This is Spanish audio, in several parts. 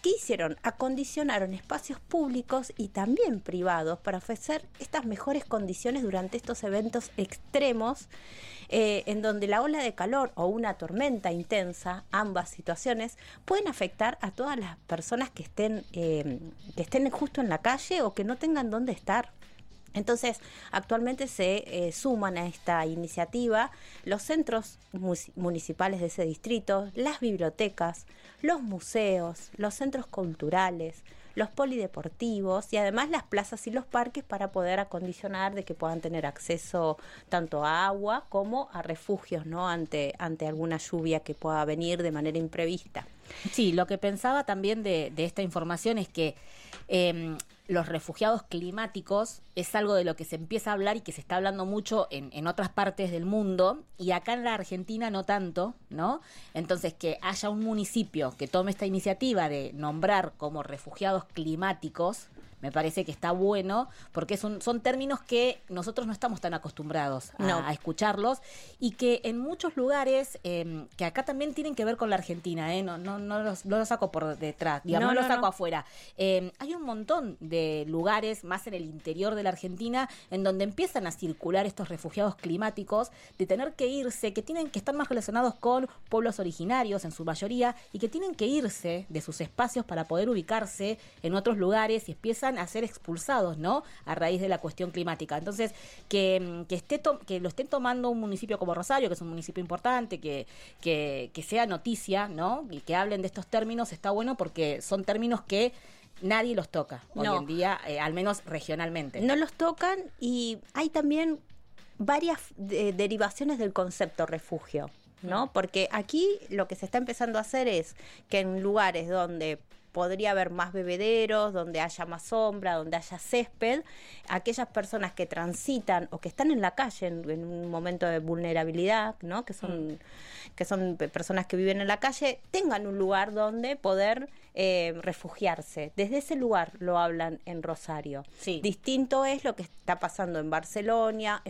¿qué hicieron? Acondicionaron espacios públicos y también privados para ofrecer estas mejores condiciones durante estos eventos extremos, en donde la ola de calor o una tormenta intensa, ambas situaciones, pueden afectar a todas las personas que estén justo en la calle o que no tengan dónde estar. Entonces, actualmente se suman a esta iniciativa los centros municipales de ese distrito, las bibliotecas, los museos, los centros culturales, los polideportivos y además las plazas y los parques para poder acondicionar de que puedan tener acceso tanto a agua como a refugios, ¿no? ante alguna lluvia que pueda venir de manera imprevista. Sí, lo que pensaba también de esta información es que los refugiados climáticos es algo de lo que se empieza a hablar y que se está hablando mucho en otras partes del mundo, y acá en la Argentina no tanto, ¿no? Entonces, que haya un municipio que tome esta iniciativa de nombrar como refugiados climáticos, me parece que está bueno, porque son términos que nosotros no estamos tan acostumbrados a escucharlos, y que en muchos lugares, que acá también tienen que ver con la Argentina, no los saco por detrás, digamos, no los saco afuera. Hay un montón de lugares, más en el interior de la Argentina, en donde empiezan a circular estos refugiados climáticos, de tener que irse, que tienen que estar más relacionados con pueblos originarios en su mayoría, y que tienen que irse de sus espacios para poder ubicarse en otros lugares, y empiezan a ser expulsados, ¿no? A raíz de la cuestión climática. Entonces, que lo esté tomando un municipio como Rosario, que es un municipio importante, que sea noticia, ¿no? Y que hablen de estos términos, está bueno, porque son términos que nadie los toca hoy en día, al menos regionalmente. No los tocan, y hay también varias derivaciones del concepto refugio, ¿no? Porque aquí lo que se está empezando a hacer es que en lugares donde podría haber más bebederos, donde haya más sombra, donde haya césped, aquellas personas que transitan o que están en la calle en un momento de vulnerabilidad, ¿no? que son personas que viven en la calle, tengan un lugar donde poder refugiarse. Desde ese lugar lo hablan en Rosario. Sí. Distinto es lo que está pasando en Barcelona,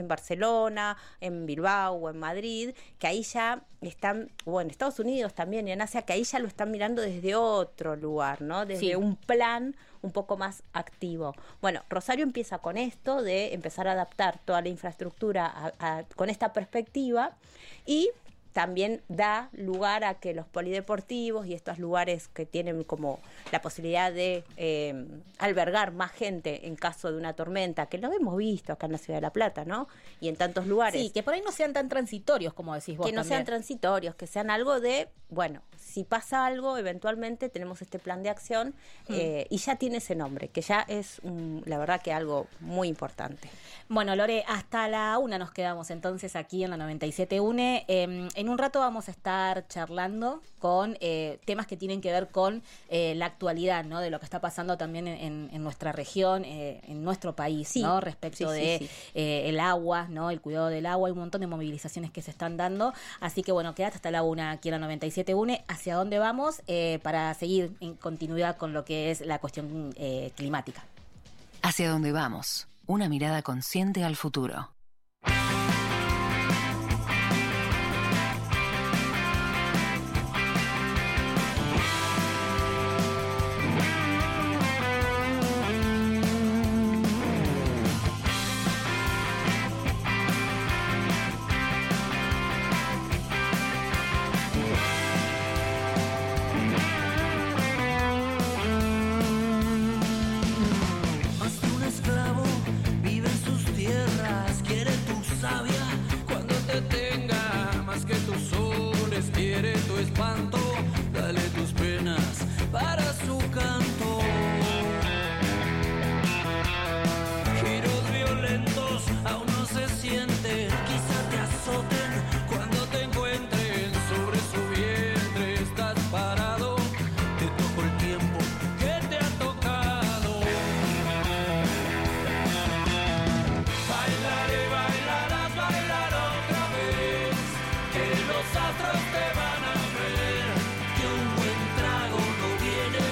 en Bilbao o en Madrid, que ahí ya están, o en Estados Unidos también y en Asia, que ahí ya lo están mirando desde otro lugar, ¿no? Desde un plan un poco más activo. Bueno, Rosario empieza con esto de empezar a adaptar toda la infraestructura con esta perspectiva, y también da lugar a que los polideportivos y estos lugares que tienen como la posibilidad de albergar más gente en caso de una tormenta, que lo hemos visto acá en la Ciudad de La Plata, ¿no? Y en tantos lugares. Sí, que por ahí no sean tan transitorios, como decís vos. Que no sean transitorios, que sean algo de, bueno, si pasa algo, eventualmente tenemos este plan de acción, y ya tiene ese nombre, que ya es, la verdad, que algo muy importante. Bueno, Lore, hasta la 1 nos quedamos entonces aquí en la 97.1. En un rato vamos a estar charlando con temas que tienen que ver con la actualidad, ¿no? De lo que está pasando también en nuestra región, en nuestro país, sí, ¿no? Respecto el agua, ¿no? El cuidado del agua. Hay un montón de movilizaciones que se están dando. Así que bueno, quédate hasta la 1 aquí en la 97.1. ¿Hacia dónde vamos? Para seguir en continuidad con lo que es la cuestión climática. ¿Hacia dónde vamos? Una mirada consciente al futuro. Quiere tu espanto, dale tus penas para su canto. Giros violentos aún no se sienten, quizás te azoten cuando te encuentren sobre su vientre. Estás parado, te tocó el tiempo que te ha tocado. Bailaré, bailarás, bailar otra vez, que los astros te van a ver, que un buen trago no viene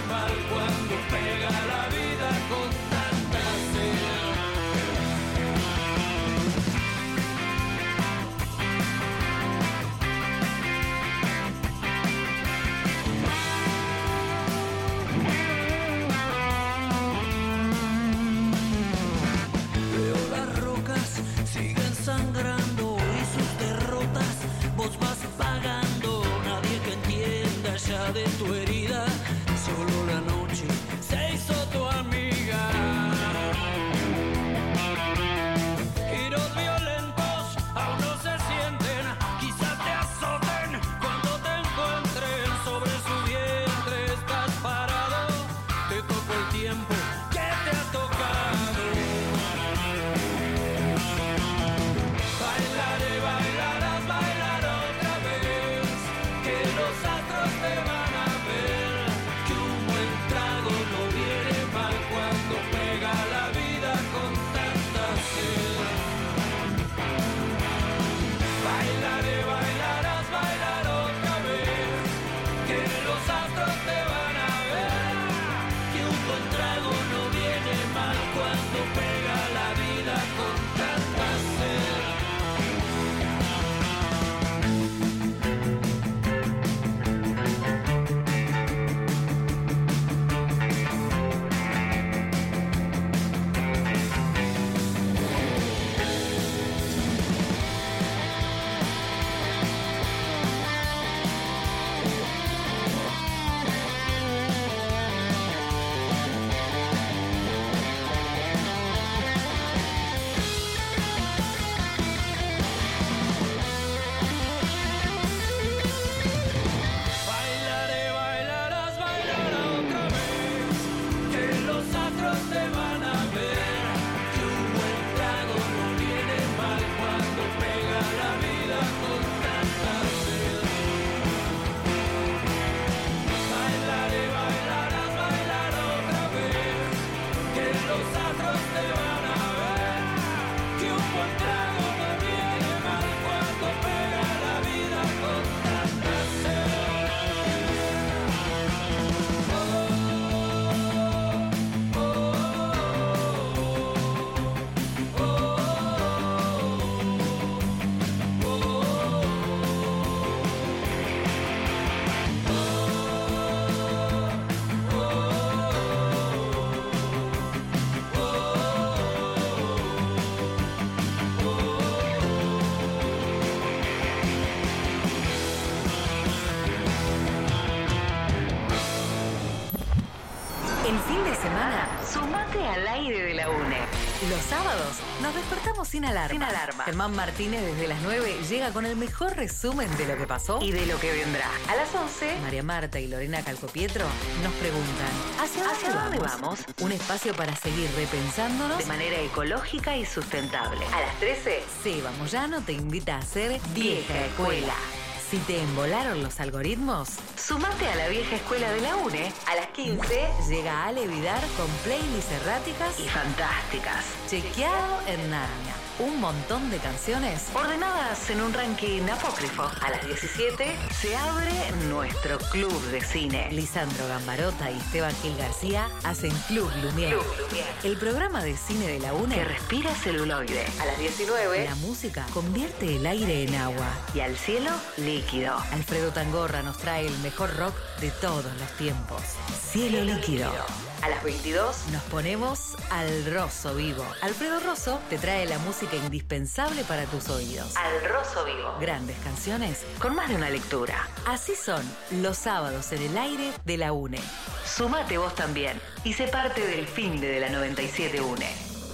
El fin de semana, sumate al aire de la UNE. Los sábados nos despertamos sin alarma. Germán Martínez desde las 9 llega con el mejor resumen de lo que pasó y de lo que vendrá. A las 11, María Marta y Lorena Calcopietro nos preguntan ¿Hacia dónde vamos? Un espacio para seguir repensándonos de manera ecológica y sustentable. A las 13, Seba Moyano te invita a hacer Vieja Escuela. Si te embolaron los algoritmos, sumate a la Vieja Escuela de la UNE. A las 15 llega Ale Vidar con playlists erráticas y fantásticas. Chequeado en Narnia. Un montón de canciones ordenadas en un ranking apócrifo. A las 17 se abre nuestro club de cine. Lisandro Gambarota y Esteban Gil García hacen Club Lumière. El programa de cine de la UNE que respira celuloide. A las 19 la música convierte el aire en agua y al cielo líquido. Alfredo Tangorra nos trae el mejor rock de todos los tiempos. Cielo líquido. A las 22 nos ponemos al Rosso Vivo. Alfredo Rosso te trae la música indispensable para tus oídos. Al Rosso Vivo. Grandes canciones con más de una lectura. Así son los sábados en el aire de la UNE. Sumate vos también y sé parte del fin de la 97 UNE.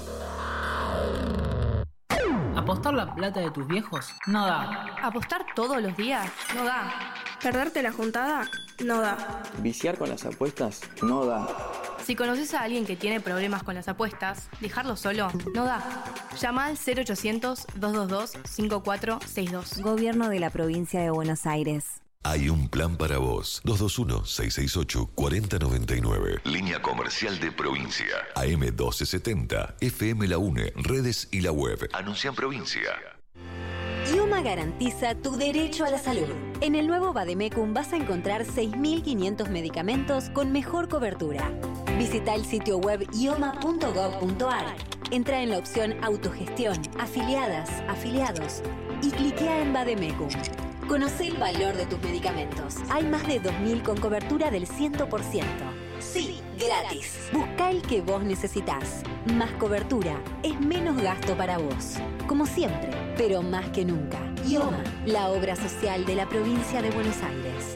¿Apostar la plata de tus viejos? No da. ¿Apostar todos los días? No da. ¿Perderte la juntada? No da. ¿Viciar con las apuestas? No da. Si conoces a alguien que tiene problemas con las apuestas, dejarlo solo no da. Llama al 0800-222-5462. Gobierno de la Provincia de Buenos Aires. Hay un plan para vos. 221-668-4099. Línea comercial de provincia. AM 1270. FM La UNE. Redes y la web. Anuncia en provincia. IOMA garantiza tu derecho a la salud. En el nuevo Vademecum vas a encontrar 6.500 medicamentos con mejor cobertura. Visita el sitio web ioma.gov.ar. Entra en la opción Autogestión, Afiliadas, Afiliados y cliquea en Vademecum. Conoce el valor de tus medicamentos. Hay más de 2.000 con cobertura del 100%. Sí, gratis. Busca el que vos necesitas. Más cobertura es menos gasto para vos. Como siempre, pero más que nunca. IOMA, la obra social de la provincia de Buenos Aires.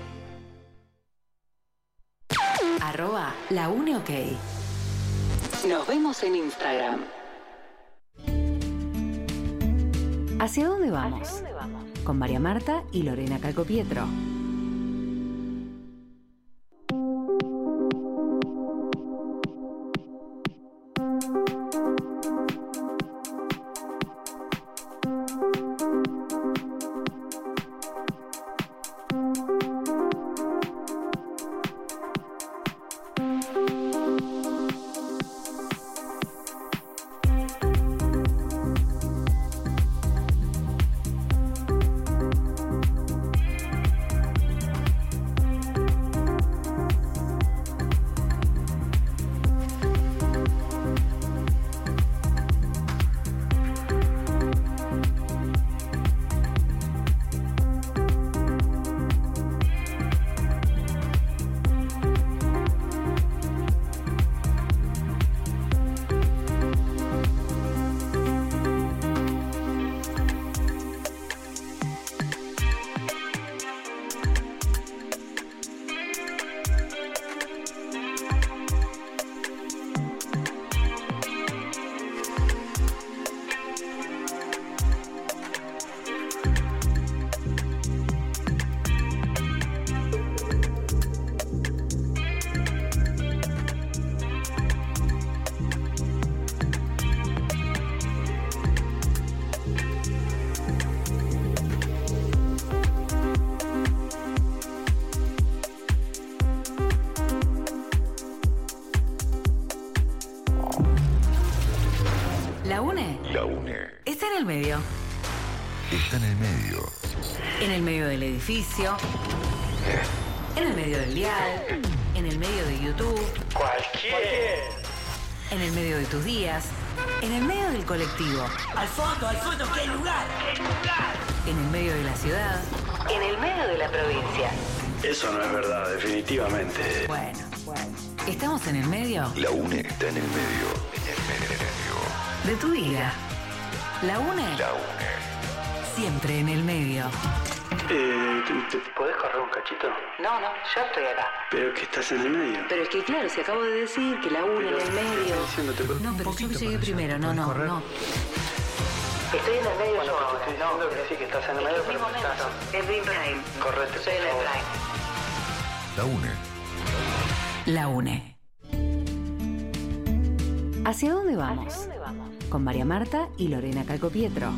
@LaUneOK. Nos vemos en Instagram. ¿Hacia dónde vamos? Con María Marta y Lorena Calcopietro. La UNE. La UNE. Está en el medio. Está en el medio. En el medio del edificio. En el medio del dial. En el medio de YouTube. Cualquier. En el medio de tus días. En el medio del colectivo. Al fondo, ¿qué lugar? ¿Qué lugar? En el medio de la ciudad. En el medio de la provincia. Eso no es verdad, definitivamente. Bueno. ¿Estamos en el medio? La UNE está en el medio. En el medio. De tu vida. La UNE. La UNE. Siempre en el medio. ¿Te podés correr un cachito? No, yo estoy acá. Pero que estás en el medio. Pero es que claro, si acabo de decir que la una en el medio. No, pero yo llegué primero, no. Estoy en el medio yo ahora. Estoy diciendo que sí, que estás en el medio, pero no estás. Es Dream Prime. Correte, Soy en el Prime. La UNE. La UNE. ¿Hacia dónde vamos? Con María Marta y Lorena Calcopietro.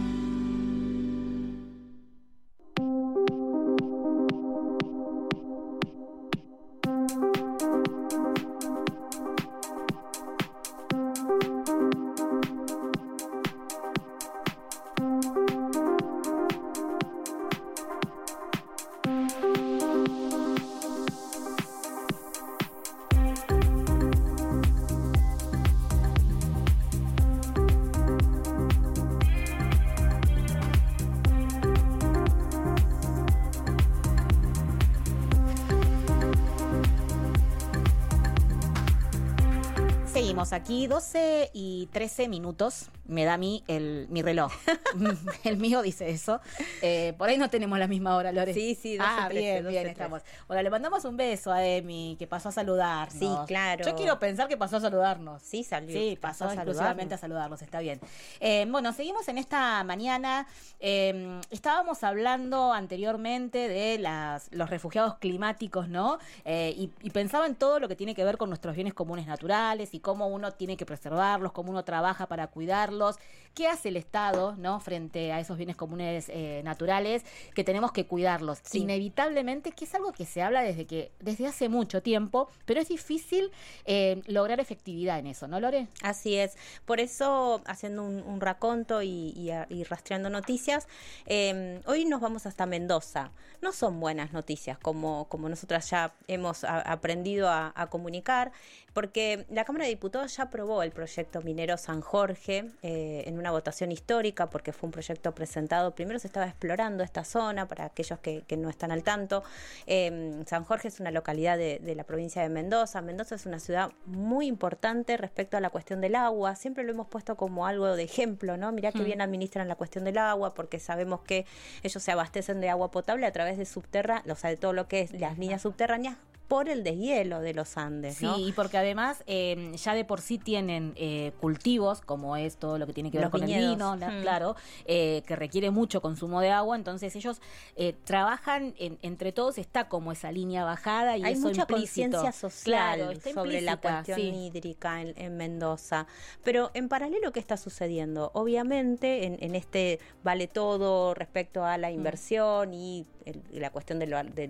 Seguimos aquí, 12 y 13 minutos, me da a mí mi reloj. El mío dice eso. Por ahí no tenemos la misma hora, Lore. Sí, 12, 13, bien, estamos. Bueno, le mandamos un beso a Emi, que pasó a saludarnos. Sí, claro. Yo quiero pensar que pasó a saludarnos. Sí, pasó exclusivamente a saludarnos, está bien. Bueno, seguimos en esta mañana. Estábamos hablando anteriormente de los refugiados climáticos, ¿no? Y pensaba en todo lo que tiene que ver con nuestros bienes comunes naturales y cómo uno tiene que preservarlos, cómo uno trabaja para cuidarlos, qué hace el Estado, ¿no? Frente a esos bienes comunes naturales, que tenemos que cuidarlos. Sí. Inevitablemente, que es algo que se habla desde hace mucho tiempo, pero es difícil lograr efectividad en eso, ¿no, Lore? Así es. Por eso, haciendo un raconto y rastreando noticias, hoy nos vamos hasta Mendoza. No son buenas noticias, como nosotras ya hemos aprendido a comunicar, porque la Cámara de Diputados ya aprobó el proyecto minero San Jorge en una votación histórica, porque fue un proyecto presentado. Primero se estaba explorando esta zona, para aquellos que no están al tanto. San Jorge es una localidad de la provincia de Mendoza. Mendoza es una ciudad muy importante respecto a la cuestión del agua. Siempre lo hemos puesto como algo de ejemplo, ¿no? Mirá que bien administran la cuestión del agua, porque sabemos que ellos se abastecen de agua potable a través de de todo lo que es las líneas subterráneas, por el deshielo de los Andes, ¿no? Sí, y porque además ya de por sí tienen cultivos, como es todo lo que tiene que ver los con viñedos. el vino, claro, que requiere mucho consumo de agua, entonces ellos trabajan, entre todos está como esa línea bajada y hay eso mucha implícito. Conciencia social Claro, sobre la cuestión hídrica en Mendoza. Pero en paralelo, ¿qué está sucediendo? Obviamente, en este vale todo respecto a la inversión y la cuestión de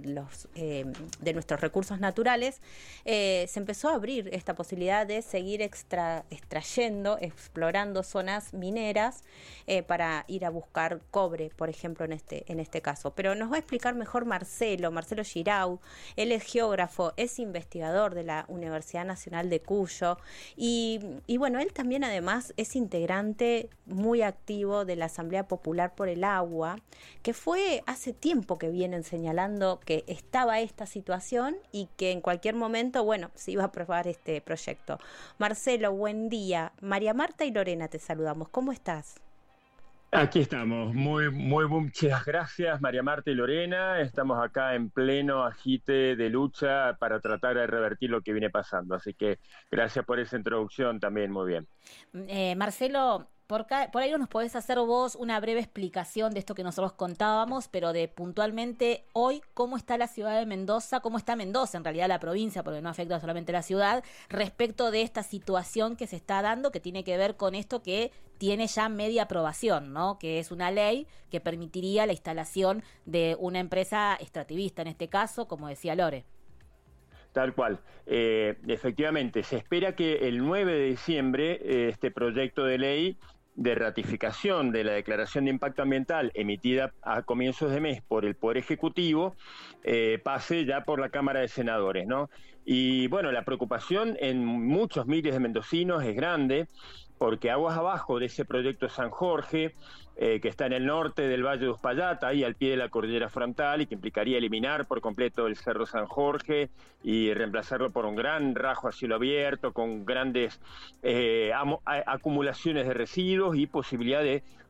nuestros recursos naturales, se empezó a abrir esta posibilidad de seguir extrayendo, explorando zonas mineras para ir a buscar cobre, por ejemplo, en este caso. Pero nos va a explicar mejor Marcelo Girau. Él es geógrafo, es investigador de la Universidad Nacional de Cuyo y bueno, él también además es integrante muy activo de la Asamblea Popular por el Agua, que fue hace tiempo que vienen señalando que estaba esta situación y que en cualquier momento, bueno, se iba a aprobar este proyecto. Marcelo, buen día. María Marta y Lorena te saludamos. ¿Cómo estás? Aquí estamos, muy muchas gracias María Marta y Lorena. Estamos acá en pleno agite de lucha para tratar de revertir lo que viene pasando, así que gracias por esa introducción también, muy bien. Marcelo, por ahí nos podés hacer vos una breve explicación de esto que nosotros contábamos, pero de puntualmente hoy cómo está la ciudad de Mendoza, cómo está Mendoza, en realidad la provincia, porque no afecta solamente a la ciudad, respecto de esta situación que se está dando, que tiene que ver con esto que tiene ya media aprobación, ¿no? Que es una ley que permitiría la instalación de una empresa extractivista, en este caso, como decía Lore. Tal cual. Efectivamente, se espera que el 9 de diciembre este proyecto de ley de ratificación de la Declaración de Impacto Ambiental emitida a comienzos de mes por el Poder Ejecutivo pase ya por la Cámara de Senadores, ¿no? Y bueno, la preocupación en muchos miles de mendocinos es grande, porque aguas abajo de ese proyecto San Jorge, que está en el norte del Valle de Uspallata, ahí al pie de la cordillera frontal, y que implicaría eliminar por completo el Cerro San Jorge y reemplazarlo por un gran rajo a cielo abierto, con grandes acumulaciones de residuos y posibilidad de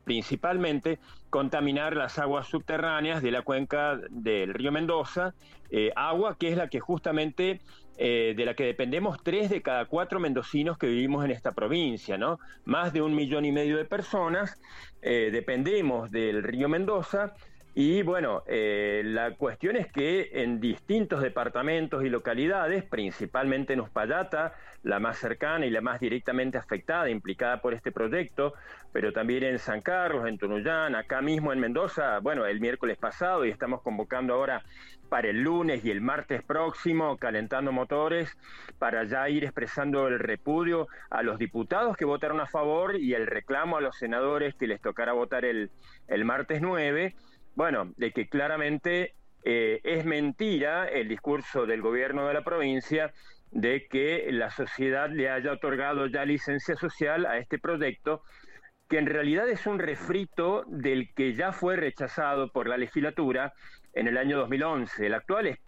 principalmente contaminar las aguas subterráneas de la cuenca del río Mendoza, agua que es la que justamente de la que dependemos 3 de cada 4 mendocinos que vivimos en esta provincia, ¿no? Más de 1,5 millones de personas dependemos del río Mendoza. Y bueno, la cuestión es que en distintos departamentos y localidades, principalmente en Uspallata, la más cercana y la más directamente afectada, implicada por este proyecto, pero también en San Carlos, en Tunuyán, acá mismo en Mendoza, bueno, el miércoles pasado, y estamos convocando ahora para el lunes y el martes próximo, calentando motores, para ya ir expresando el repudio a los diputados que votaron a favor y el reclamo a los senadores que les tocará votar el martes 9, bueno, de que claramente es mentira el discurso del gobierno de la provincia de que la sociedad le haya otorgado ya licencia social a este proyecto, que en realidad es un refrito del que ya fue rechazado por la legislatura en el año 2011. El actual es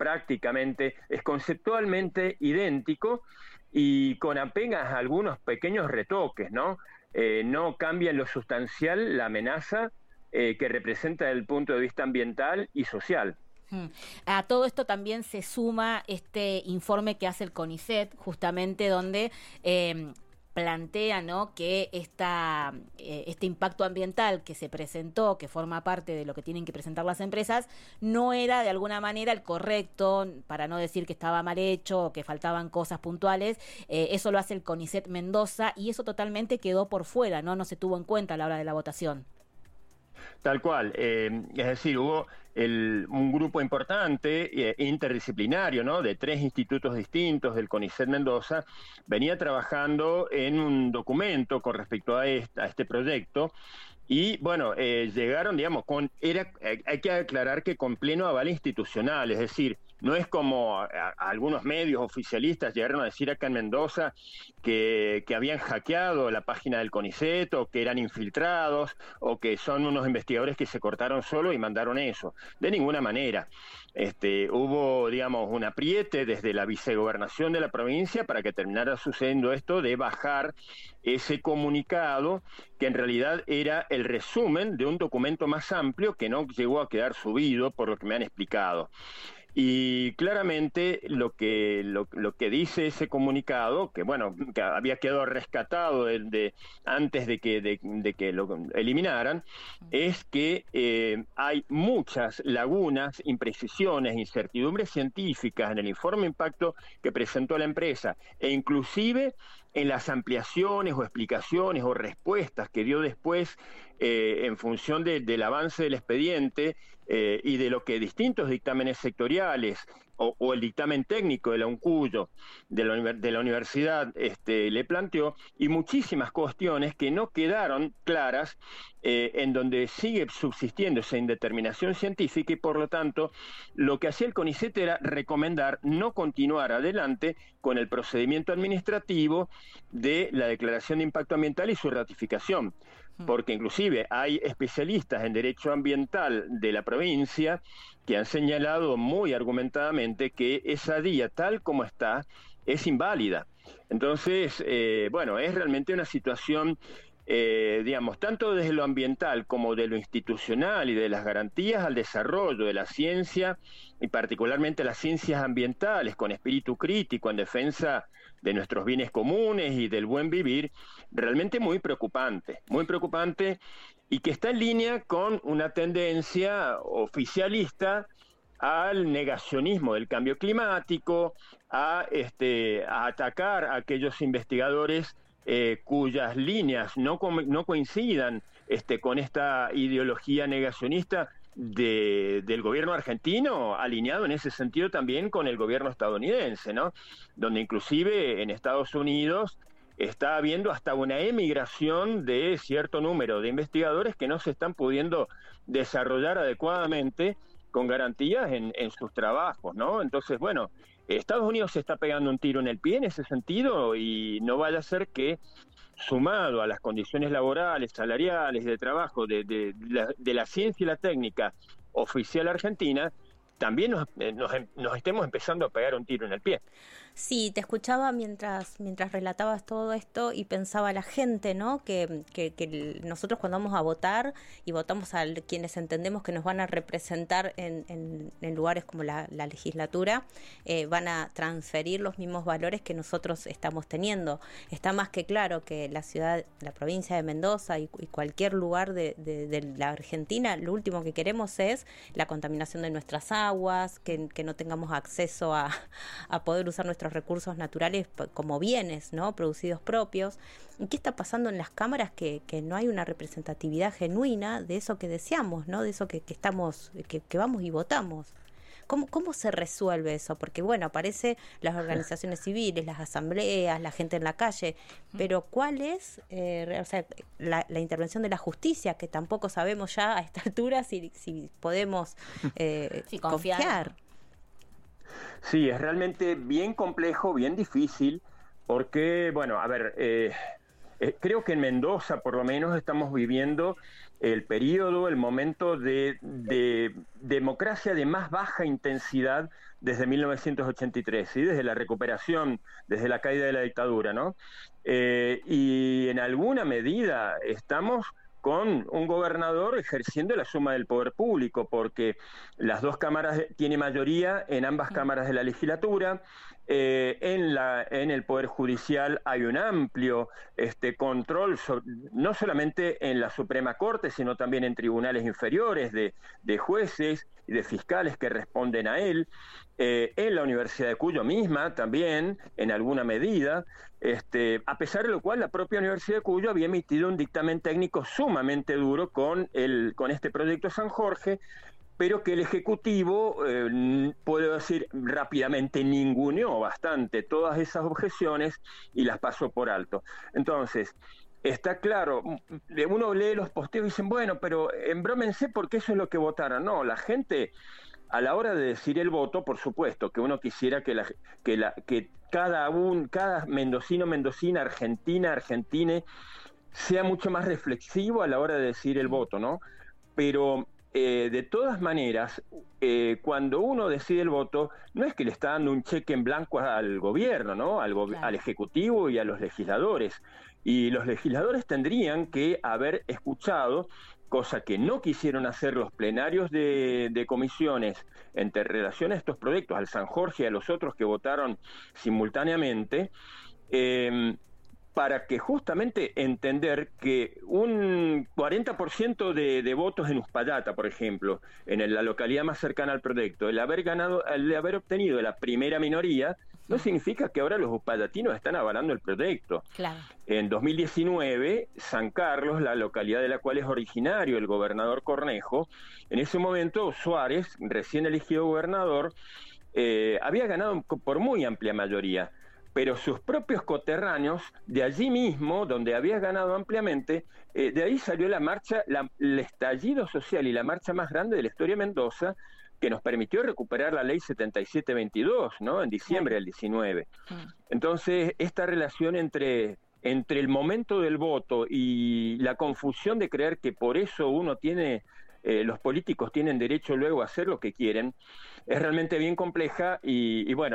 conceptualmente idéntico y con apenas algunos pequeños retoques, ¿no? No cambia en lo sustancial la amenaza que representa desde el punto de vista ambiental y social. A todo esto también se suma este informe que hace el CONICET, justamente donde plantea, ¿no?, que este impacto ambiental que se presentó, que forma parte de lo que tienen que presentar las empresas, no era de alguna manera el correcto, para no decir que estaba mal hecho o que faltaban cosas puntuales. Eso lo hace el CONICET Mendoza y eso totalmente quedó por fuera, no se tuvo en cuenta a la hora de la votación. Tal cual, es decir, hubo un grupo importante, interdisciplinario, ¿no?, de 3 institutos distintos del CONICET Mendoza, venía trabajando en un documento con respecto a este proyecto, y bueno, llegaron, digamos, hay que aclarar que con pleno aval institucional, es decir, no es como algunos medios oficialistas llegaron a decir acá en Mendoza que habían hackeado la página del CONICET o que eran infiltrados o que son unos investigadores que se cortaron solo y mandaron eso. De ninguna manera. Hubo, digamos, un apriete desde la vicegobernación de la provincia para que terminara sucediendo esto de bajar ese comunicado que en realidad era el resumen de un documento más amplio que no llegó a quedar subido por lo que me han explicado. Y claramente lo que dice ese comunicado, que bueno, que había quedado rescatado antes de que lo eliminaran, es que hay muchas lagunas, imprecisiones, incertidumbres científicas en el informe de impacto que presentó la empresa, e inclusive en las ampliaciones o explicaciones o respuestas que dio después en función del avance del expediente y de lo que distintos dictámenes sectoriales o el dictamen técnico de la UNCUYO, de la universidad, le planteó, y muchísimas cuestiones que no quedaron claras, en donde sigue subsistiendo esa indeterminación científica, y por lo tanto lo que hacía el CONICET era recomendar no continuar adelante con el procedimiento administrativo de la declaración de impacto ambiental y su ratificación, porque inclusive hay especialistas en derecho ambiental de la provincia que han señalado muy argumentadamente que esa guía tal como está es inválida. Entonces, bueno, es realmente una situación, digamos, tanto desde lo ambiental como de lo institucional y de las garantías al desarrollo de la ciencia, y particularmente las ciencias ambientales, con espíritu crítico en defensa de nuestros bienes comunes y del buen vivir, realmente muy preocupante, y que está en línea con una tendencia oficialista al negacionismo del cambio climático, a atacar a aquellos investigadores cuyas líneas no coincidan con esta ideología negacionista del gobierno argentino, alineado en ese sentido también con el gobierno estadounidense, ¿no?, donde inclusive en Estados Unidos está habiendo hasta una emigración de cierto número de investigadores que no se están pudiendo desarrollar adecuadamente con garantías en sus trabajos, ¿no? Entonces, bueno, Estados Unidos se está pegando un tiro en el pie en ese sentido, y no vaya a ser que, sumado a las condiciones laborales, salariales, de trabajo de la ciencia y la técnica oficial argentina, también nos estemos empezando a pegar un tiro en el pie. Sí, te escuchaba mientras relatabas todo esto y pensaba la gente, ¿no? Que nosotros cuando vamos a votar y votamos a quienes entendemos que nos van a representar en lugares como la legislatura, van a transferir los mismos valores que nosotros estamos teniendo. Está más que claro que la provincia de Mendoza y cualquier lugar de la Argentina, lo último que queremos es la contaminación de nuestras aguas, que no tengamos acceso a poder usar nuestros recursos naturales como bienes, ¿no? Producidos propios. ¿Y qué está pasando en las cámaras? Que no hay una representatividad genuina de eso que deseamos, ¿no? De eso que vamos y votamos. ¿Cómo se resuelve eso? Porque, bueno, aparecen las organizaciones civiles, las asambleas, la gente en la calle, pero ¿cuál es la intervención de la justicia? Que tampoco sabemos ya a esta altura si podemos confiar. Sí, es realmente bien complejo, bien difícil, porque, bueno, a ver, creo que en Mendoza, por lo menos, estamos viviendo el momento de democracia de más baja intensidad desde 1983, ¿sí? Desde la recuperación, desde la caída de la dictadura, ¿no? Y en alguna medida estamos con un gobernador ejerciendo la suma del poder público, porque las dos cámaras tiene mayoría en ambas cámaras de la legislatura. En el Poder Judicial hay un amplio control, no solamente en la Suprema Corte, sino también en tribunales inferiores de jueces y de fiscales que responden a él, en la Universidad de Cuyo misma también, en alguna medida, a pesar de lo cual la propia Universidad de Cuyo había emitido un dictamen técnico sumamente duro con este proyecto San Jorge, pero que el Ejecutivo, puedo decir rápidamente, ninguneó bastante todas esas objeciones y las pasó por alto. Entonces, está claro, uno lee los posteos y dicen, bueno, pero embrómense porque eso es lo que votaron. No, la gente, a la hora de decir el voto, por supuesto, que uno quisiera que cada mendocino, mendocina, argentine, sea mucho más reflexivo a la hora de decir el voto, ¿no? Pero de todas maneras, cuando uno decide el voto, no es que le está dando un cheque en blanco al gobierno, ¿no? Al Ejecutivo y a los legisladores. Y los legisladores tendrían que haber escuchado, cosa que no quisieron hacer los plenarios de comisiones en relación a estos proyectos, al San Jorge y a los otros que votaron simultáneamente, para que justamente entender que un 40% de votos en Uspallata, por ejemplo, en la localidad más cercana al proyecto, el haber obtenido la primera minoría, no significa que ahora los uspallatinos están avalando el proyecto. Claro. En 2019, San Carlos, la localidad de la cual es originario el gobernador Cornejo, en ese momento Suárez, recién elegido gobernador, había ganado por muy amplia mayoría, pero sus propios coterráneos, de allí mismo, donde había ganado ampliamente, de ahí salió la marcha, el estallido social y la marcha más grande de la historia de Mendoza, que nos permitió recuperar la ley 7722, ¿no? En diciembre del 19. Entonces, esta relación entre el momento del voto y la confusión de creer que por eso uno tiene, los políticos tienen derecho luego a hacer lo que quieren, es realmente bien compleja y bueno,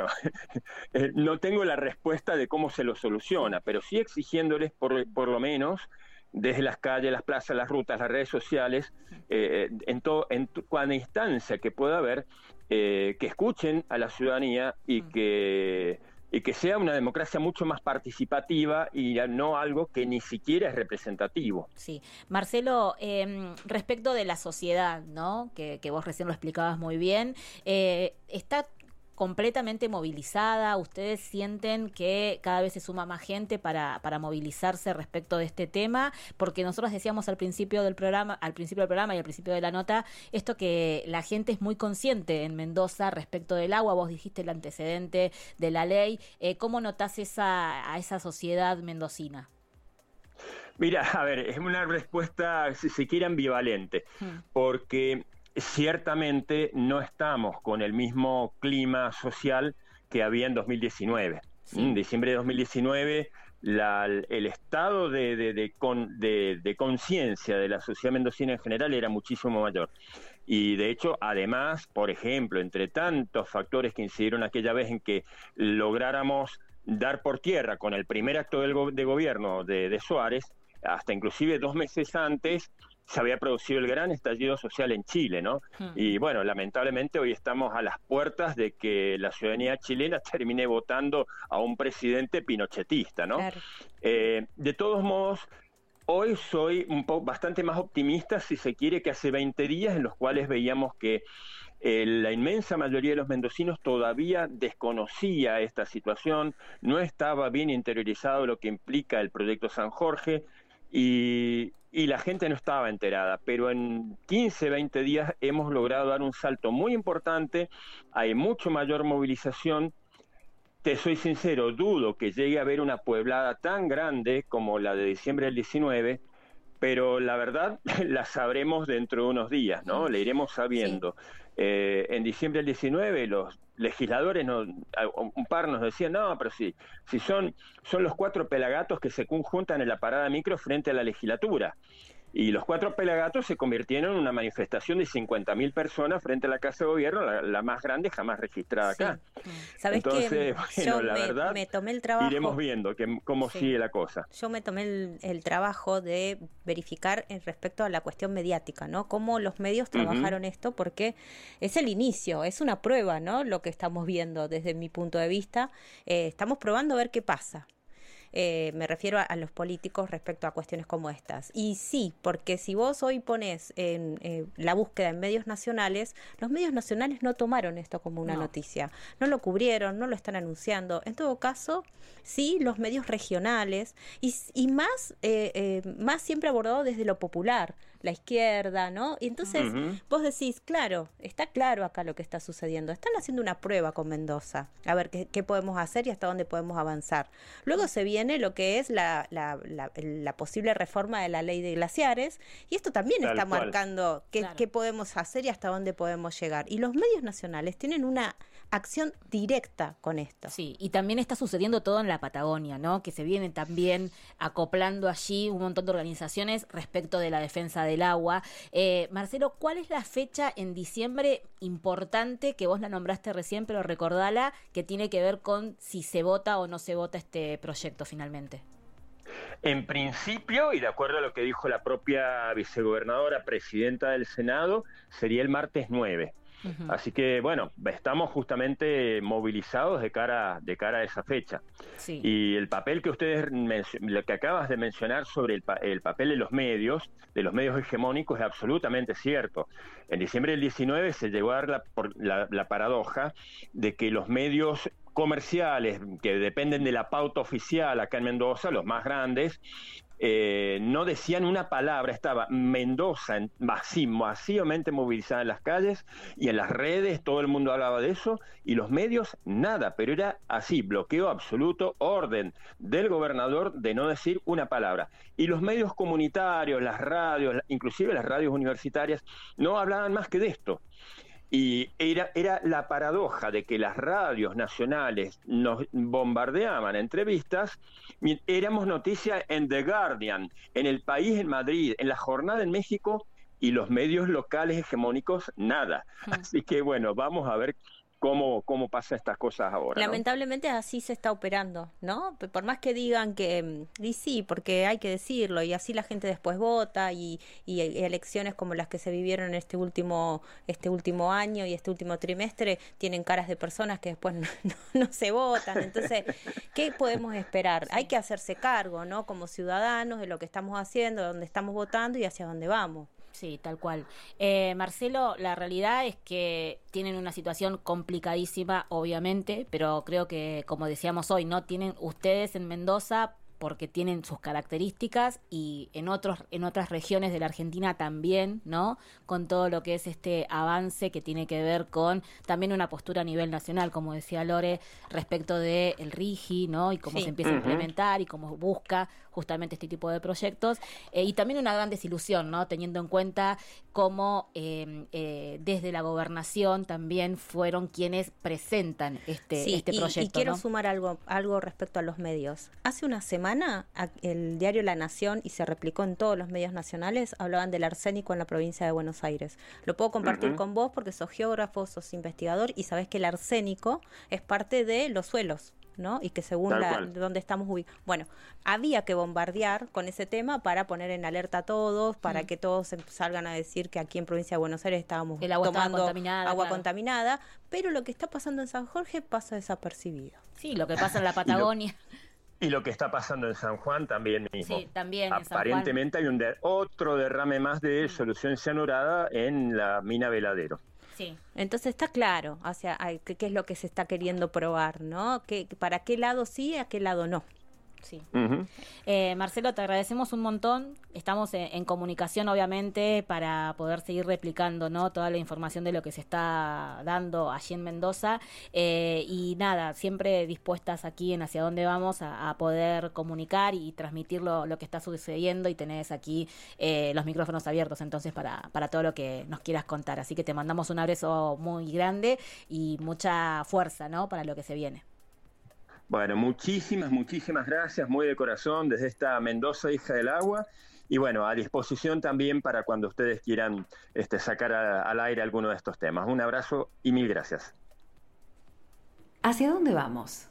no tengo la respuesta de cómo se lo soluciona, pero sí exigiéndoles por lo menos desde las calles, las plazas, las rutas, las redes sociales, en cada instancia que pueda haber, que escuchen a la ciudadanía y que sea una democracia mucho más participativa y no algo que ni siquiera es representativo. Sí. Marcelo, respecto de la sociedad, ¿no? Que vos recién lo explicabas muy bien, está completamente movilizada. ¿Ustedes sienten que cada vez se suma más gente para movilizarse respecto de este tema? Porque nosotros decíamos al principio del programa y al principio de la nota, esto que la gente es muy consciente en Mendoza respecto del agua. Vos dijiste el antecedente de la ley. ¿Cómo notás a esa sociedad mendocina? Mira, a ver, es una respuesta, si se quiere, ambivalente, porque ciertamente no estamos con el mismo clima social que había en 2019. Sí. En diciembre de 2019, el estado de conciencia de la sociedad mendocina en general era muchísimo mayor. Y de hecho, además, por ejemplo, entre tantos factores que incidieron aquella vez en que lográramos dar por tierra con el primer acto de gobierno de Suárez, hasta inclusive 2 meses antes, se había producido el gran estallido social en Chile, ¿no? Y bueno, lamentablemente hoy estamos a las puertas de que la ciudadanía chilena termine votando a un presidente pinochetista, ¿no? Claro. De todos modos, hoy soy bastante más optimista, si se quiere, que hace 20 días, en los cuales veíamos que la inmensa mayoría de los mendocinos todavía desconocía esta situación, no estaba bien interiorizado lo que implica el proyecto San Jorge, y la gente no estaba enterada, pero en 15, 20 días hemos logrado dar un salto muy importante, hay mucho mayor movilización. Te soy sincero, dudo que llegue a haber una pueblada tan grande como la de diciembre del 19, pero la verdad la sabremos dentro de unos días, ¿no? La iremos sabiendo. Sí. En diciembre del 19 los legisladores, un par nos decían, no, pero si son los 4 pelagatos que se juntan en la parada micro frente a la legislatura. Y los 4 pelagatos se convirtieron en una manifestación de 50.000 personas frente a la Casa de Gobierno, la más grande jamás registrada acá. ¿Sabés? Entonces, que yo la verdad, me tomé el trabajo, iremos viendo cómo sigue la cosa. Yo me tomé el trabajo de verificar respecto a la cuestión mediática, ¿no? Cómo los medios trabajaron esto, porque es el inicio, es una prueba, ¿no? Lo que estamos viendo desde mi punto de vista. Estamos probando a ver qué pasa. Me refiero a los políticos respecto a cuestiones como estas. Y sí, porque si vos hoy pones en la búsqueda en medios nacionales, los medios nacionales no tomaron esto como una noticia, no lo cubrieron, no lo están anunciando. En todo caso, sí, los medios regionales y más siempre abordado desde lo popular, la izquierda, ¿no? Y entonces vos decís, claro, está claro acá lo que está sucediendo. Están haciendo una prueba con Mendoza, a ver qué podemos hacer y hasta dónde podemos avanzar. Luego se viene lo que es la posible reforma de la ley de glaciares, y esto también está marcando qué podemos hacer y hasta dónde podemos llegar. Y los medios nacionales tienen una acción directa con esto. Sí, y también está sucediendo todo en la Patagonia, ¿no? Que se vienen también acoplando allí un montón de organizaciones respecto de la defensa del agua. Marcelo, ¿cuál es la fecha en diciembre importante, que vos la nombraste recién, pero recordala, que tiene que ver con si se vota o no se vota este proyecto finalmente? En principio, y de acuerdo a lo que dijo la propia vicegobernadora, presidenta del Senado, sería el martes 9. Así que, bueno, estamos justamente movilizados de cara a esa fecha. Sí. Y el papel que lo que acabas de mencionar sobre el papel de los medios hegemónicos, es absolutamente cierto. En diciembre del 19 se llegó a dar la paradoja de que los medios comerciales que dependen de la pauta oficial acá en Mendoza, los más grandes, no decían una palabra. Estaba Mendoza masivamente movilizada en las calles y en las redes, todo el mundo hablaba de eso, y los medios nada, pero era así, bloqueo absoluto, orden del gobernador de no decir una palabra. Y los medios comunitarios, las radios, inclusive las radios universitarias, no hablaban más que de esto. Y era la paradoja de que las radios nacionales nos bombardeaban entrevistas, éramos noticia en The Guardian, en El País en Madrid, en La Jornada en México, y los medios locales hegemónicos nada. Así que bueno, vamos a ver cómo pasan estas cosas ahora, ¿no? Lamentablemente así se está operando, ¿no? Por más que digan que, y sí, porque hay que decirlo, y así la gente después vota, y elecciones como las que se vivieron en este último año y este último trimestre tienen caras de personas que después no se votan. Entonces, ¿qué podemos esperar? Sí. Hay que hacerse cargo, ¿no? Como ciudadanos, de lo que estamos haciendo, de dónde estamos votando y hacia dónde vamos. Sí, tal cual. Marcelo, la realidad es que tienen una situación complicadísima, obviamente, pero creo que, como decíamos hoy, no tienen ustedes en Mendoza, porque tienen sus características, y en otras regiones de la Argentina también, ¿no? Con todo lo que es este avance que tiene que ver con también una postura a nivel nacional, como decía Lore, respecto de el RIGI, ¿no? Y cómo se empieza a implementar y cómo busca justamente este tipo de proyectos, y también una gran desilusión, ¿no? Teniendo en cuenta cómo desde la gobernación también fueron quienes presentan este proyecto. Y quiero ¿no? sumar algo respecto a los medios. Hace una semana semana el diario La Nación, y se replicó en todos los medios nacionales, hablaban del arsénico en la provincia de Buenos Aires. Lo puedo compartir con vos porque sos geógrafo, sos investigador y sabés que el arsénico es parte de los suelos, ¿no? Y que según donde estamos ubicados. Bueno, había que bombardear con ese tema para poner en alerta a todos, para que todos salgan a decir que aquí en provincia de Buenos Aires estábamos tomando agua contaminada, pero lo que está pasando en San Jorge pasa desapercibido. Sí, lo que pasa en la Patagonia. Y lo que está pasando en San Juan también mismo. Sí, también en San Juan. Aparentemente hay otro derrame más de solución cianurada en la mina Veladero. Sí. Entonces está claro, o sea, qué es lo que se está queriendo probar, ¿no? ¿Para qué lado sí y a qué lado no? Sí. Marcelo, te agradecemos un montón. Estamos en comunicación, obviamente, para poder seguir replicando, ¿no?, toda la información de lo que se está dando allí en Mendoza. Y nada, siempre dispuestas aquí en Hacia Dónde Vamos a poder comunicar y transmitir lo que está sucediendo, y tenés aquí los micrófonos abiertos entonces para todo lo que nos quieras contar. Así que te mandamos un abrazo muy grande y mucha fuerza, ¿no?, para lo que se viene. Bueno, muchísimas gracias, muy de corazón, desde esta Mendoza, hija del agua, y bueno, a disposición también para cuando ustedes quieran sacar al aire alguno de estos temas. Un abrazo y mil gracias. ¿Hacia dónde vamos?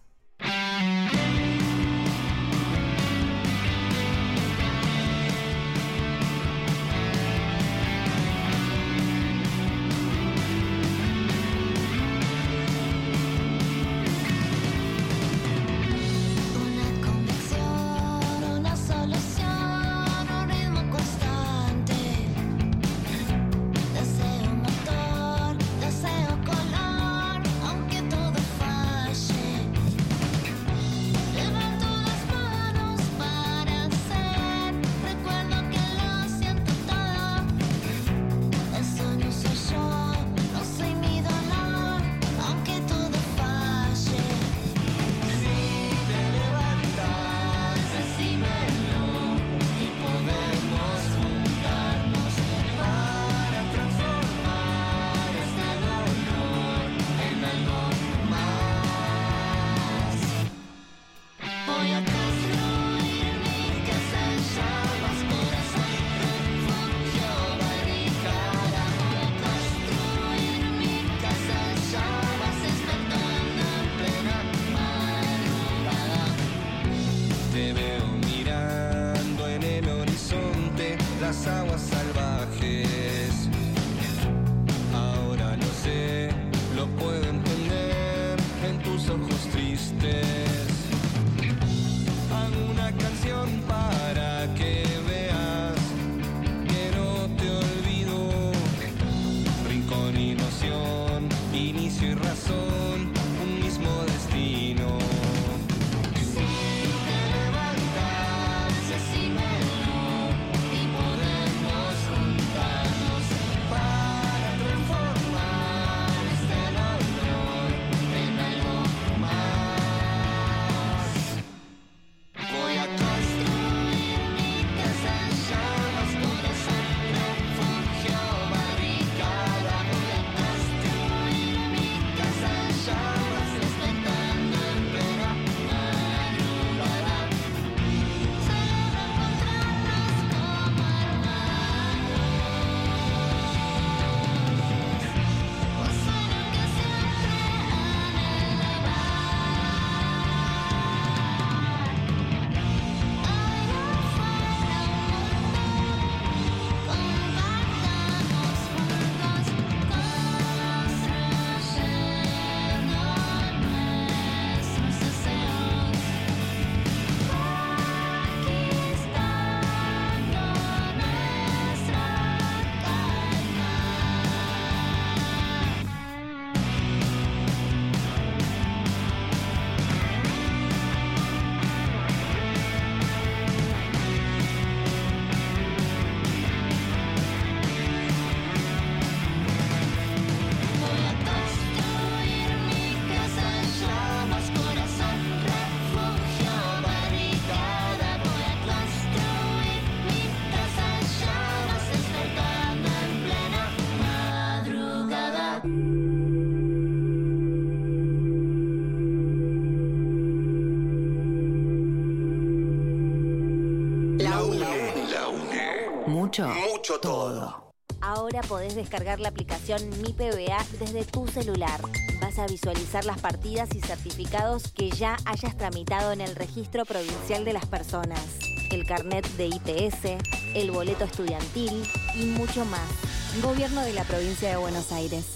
Mucho todo. Ahora podés descargar la aplicación Mi PBA desde tu celular. Vas a visualizar las partidas y certificados que ya hayas tramitado en el Registro Provincial de las Personas, el carnet de IPS, el boleto estudiantil y mucho más. Gobierno de la Provincia de Buenos Aires.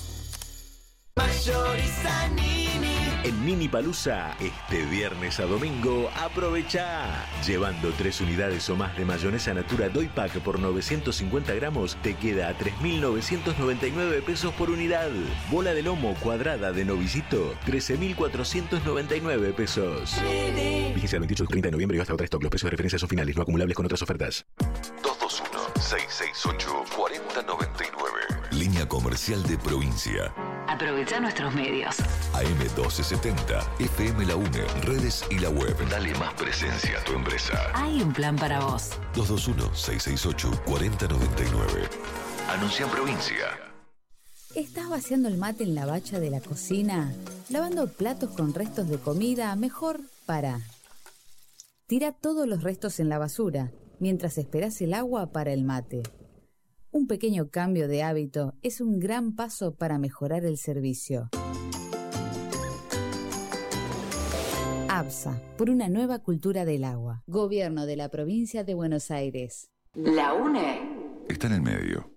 En Mini Palusa, este viernes a domingo, aprovecha. Llevando 3 unidades o más de mayonesa Natura Doy Pack por 950 gramos, te queda a 3.999 pesos por unidad. Bola de lomo cuadrada de novillito, 13.499 pesos. Vigencia el 28 y 30 de noviembre y hasta otra stock. Los precios de referencia son finales, no acumulables con otras ofertas. 221-668-4099. Línea comercial de provincia. Aprovecha nuestros medios. AM1270, FM La UNE, redes y la web. Dale más presencia a tu empresa. Hay un plan para vos. 221-668-4099. Anuncia en provincia. ¿Estás vaciando el mate en la bacha de la cocina? ¿Lavando platos con restos de comida? Mejor para. Tira todos los restos en la basura mientras esperas el agua para el mate. Un pequeño cambio de hábito es un gran paso para mejorar el servicio. ABSA, por una nueva cultura del agua. Gobierno de la Provincia de Buenos Aires. La UNE está en el medio.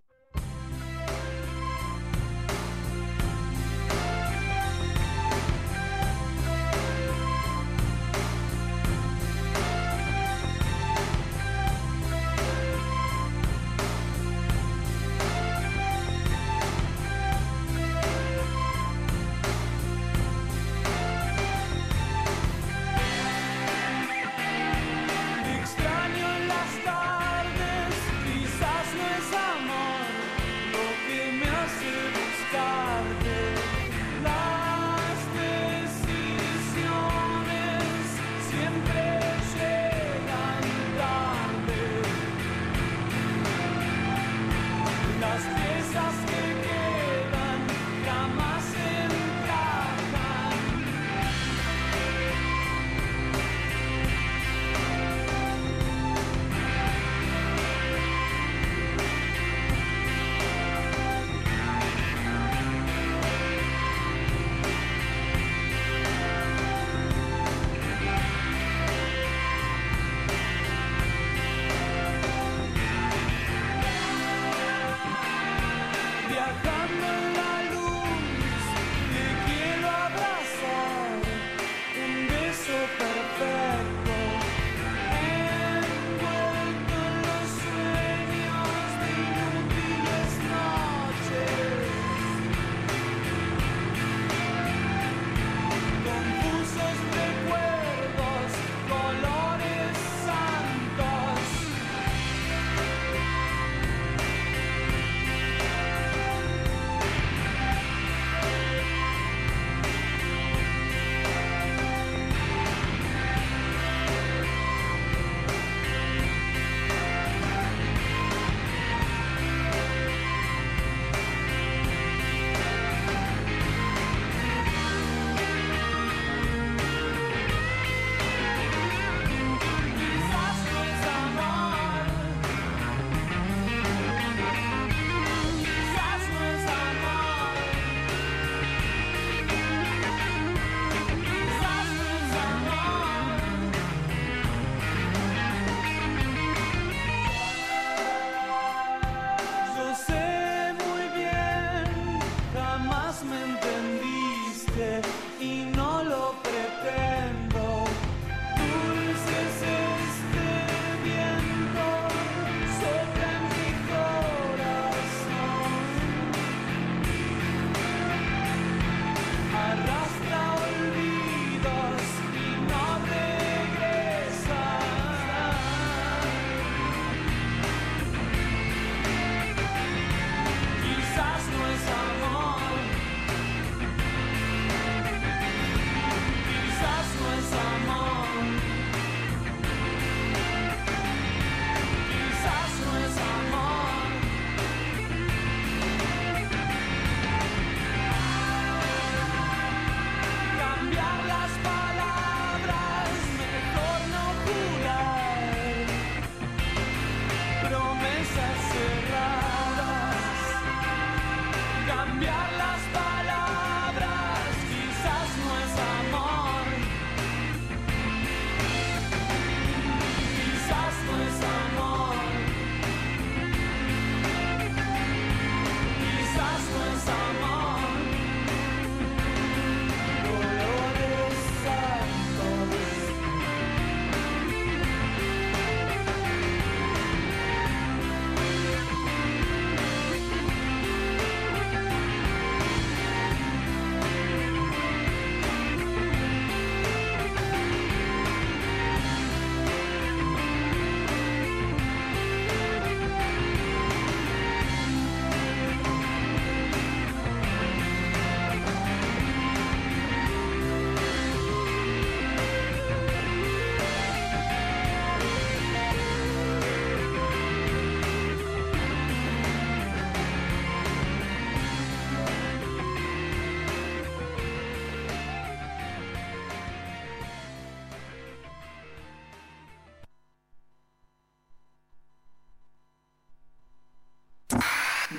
Extraño en las tardes, quizás no es amor.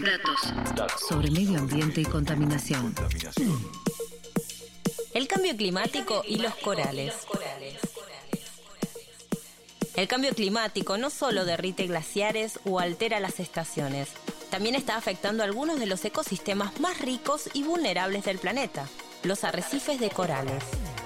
Datos sobre medio ambiente y contaminación. El cambio climático y los corales. El cambio climático no solo derrite glaciares o altera las estaciones, también está afectando a algunos de los ecosistemas más ricos y vulnerables del planeta, los arrecifes de corales.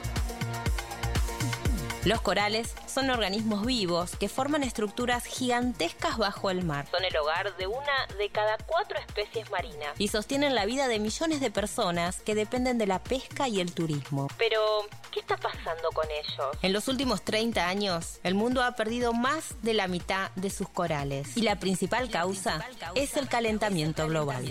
Los corales son organismos vivos que forman estructuras gigantescas bajo el mar. Son el hogar de 1 de cada 4 especies marinas y sostienen la vida de millones de personas que dependen de la pesca y el turismo. Pero, ¿qué está pasando con ellos? En los últimos 30 años, el mundo ha perdido más de la mitad de sus corales. Y la principal causa es el calentamiento global.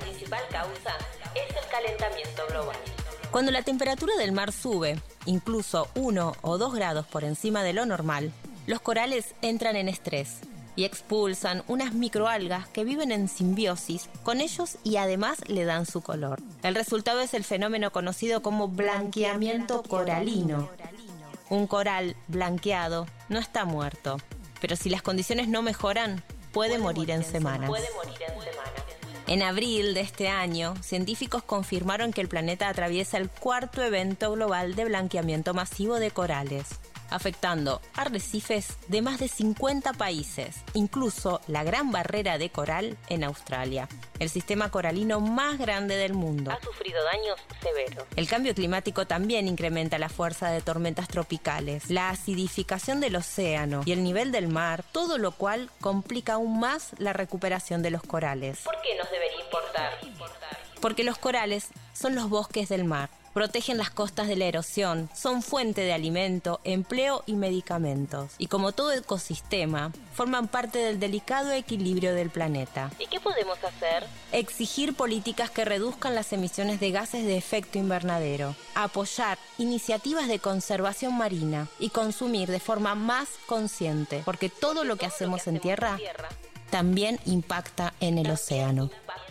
Cuando la temperatura del mar sube, incluso 1 o 2 grados por encima de lo normal, los corales entran en estrés y expulsan unas microalgas que viven en simbiosis con ellos y además le dan su color. El resultado es el fenómeno conocido como blanqueamiento coralino. Un coral blanqueado no está muerto, pero si las condiciones no mejoran, puede morir en semanas. En abril de este año, científicos confirmaron que el planeta atraviesa el 4º evento global de blanqueamiento masivo de corales, afectando arrecifes de más de 50 países, incluso la Gran Barrera de Coral en Australia, el sistema coralino más grande del mundo. Ha sufrido daños severos. El cambio climático también incrementa la fuerza de tormentas tropicales, la acidificación del océano y el nivel del mar, todo lo cual complica aún más la recuperación de los corales. ¿Por qué nos debería importar? Porque los corales son los bosques del mar. Protegen las costas de la erosión, son fuente de alimento, empleo y medicamentos. Y como todo ecosistema, forman parte del delicado equilibrio del planeta. ¿Y qué podemos hacer? Exigir políticas que reduzcan las emisiones de gases de efecto invernadero, apoyar iniciativas de conservación marina y consumir de forma más consciente, porque todo lo que hacemos en tierra también impacta en el océano.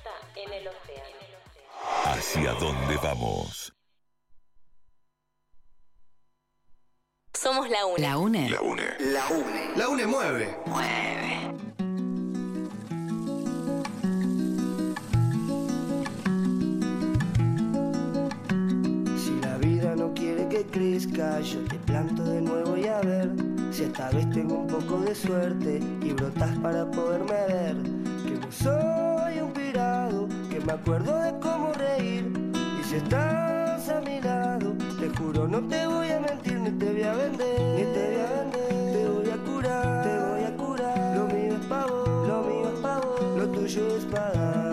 ¿Hacia dónde vamos? Somos la UNE. La UNE. La UNE. La UNE. La UNE mueve. Si la vida no quiere que crezca, yo te planto de nuevo y a ver si esta vez tengo un poco de suerte y brotas para poderme ver. Que no soy un pirado, que me acuerdo de cómo reír. Y si estás a mi lado, te juro no te voy a mentir, ni te voy a vender, ni te voy a vender. Te voy a curar, te voy a curar. Lo mío es pa' vos, lo mío es pa' vos, lo tuyo es pa' dar.